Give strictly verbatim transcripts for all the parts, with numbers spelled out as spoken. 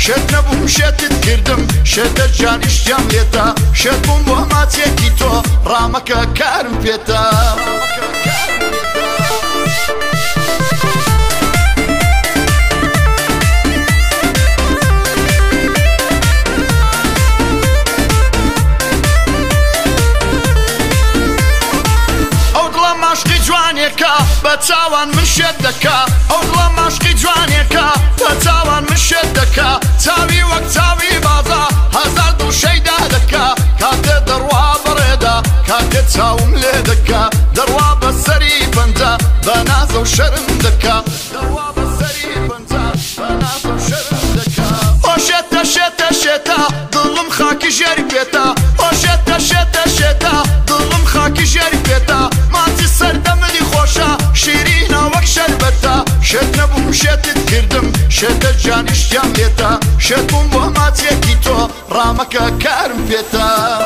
شێت نەبووم شێتت کردم شێتە جان ئیشتیام لێتە شێت بووم بۆ ماچێکی تۆ ڕامەکە کارم پێتە بە چاوان من شێت دەکا ئەو دڵە ماشقی جوانێکە بە چاوان من شێت دەکا چاوی وەک چاوی بازا هەزار دوو شەیدا دەکا کاتێ دەڕوا بەڕێدا کاتێ چاوم لێ دەکا دەڕوا بەسەری پەنجە بە نازە و شەرم دەکا دەڕوا بەسەری پەنجە بە نازە و شەرم دەکا ئۆ شێتە شێتە شێتە دڵم خاکی ژێری پێتە ئۆ شێتە شێتە شێتە دڵم خاکی ژێری پێتە ماچی سەردەمەلی خۆشە شیرینە وەک شەربەتە شێت نەبووم شێتت کردم شێتە جان ئیشتیام لێتە شێت بووم بۆ ماچێکی تۆ ڕامەکە کارم پێتە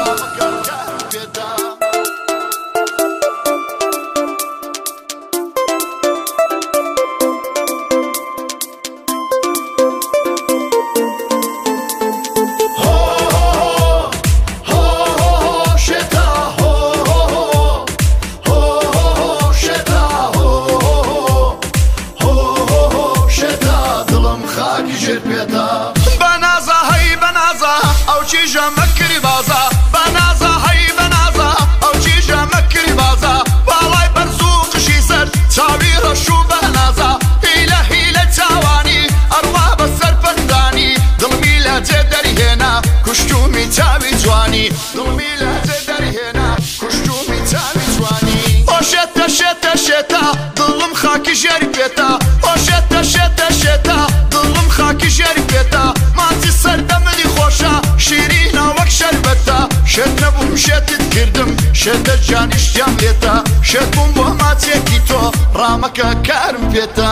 بەنازە هەی بەنازە ئەو چیژە مەکری بازە بەنازە هەی بەنازە ئەو چیژە مەکری بازە باڵای بەرز و قشی سەر چاوی ڕەش و بەنازە هیلە هیلە چاوانی ئەڕوا بەسەر پەندانی دڵمی لە جێ دەریهێنا کوشتومی چاوی جوانی دڵمی لە جێ دەریهێنا کوشتومی چاوی جوانی ئۆ شێتە شێتە شێتە دڵم خاکی ژێری پێتە ئۆ شێتە شێتە شێتە دڵم خاکی ژێری پێتە ماچی سەردەمەلی خۆشە شیرینە وەک شەربەتە شێت نەبووم شێتت کردم شێتە جان ئیشتیام لێتە شێت بووم بۆ ماچێکی تۆ ڕامەکە کارم پێتە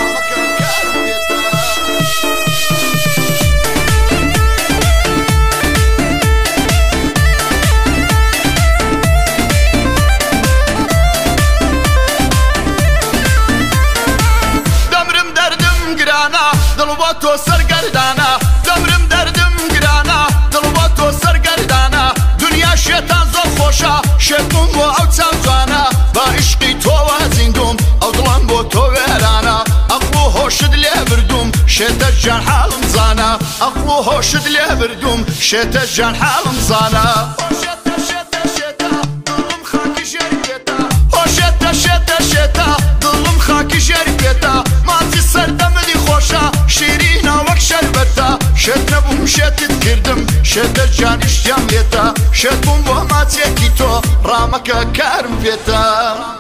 دڵ بۆ تۆ سەرگەردانە دەمرم دەردم گرانە دڵ بۆ تۆ سەرگەردانە دنیا شێتان زۆر خۆشە شێت بووم بۆ ئەو چاو جوانە بە عیشقی تۆوە زیندوم ئەو دڵم بۆ تۆ وێرانە ئەقڵ و هۆشت لێ بردوم شێتە جان حاڵم زانە ئەقڵ و هۆشت لێ بردوم شێتە جان حاڵم زانە شێتە شێتە شێتە دڵم خاکی ژێری پێتە ئۆ شێتە شێتە شێتە دڵم خاکی ژێری پێتە ماچی سەردەمەلی خۆشە شیرینە وەک شەربەتە شێت نەبووم شێتت کردم شێتە جان ئیشتیام لێتە شێت بووم بۆ ماچێکی تۆ ڕامەکە کارم پێتە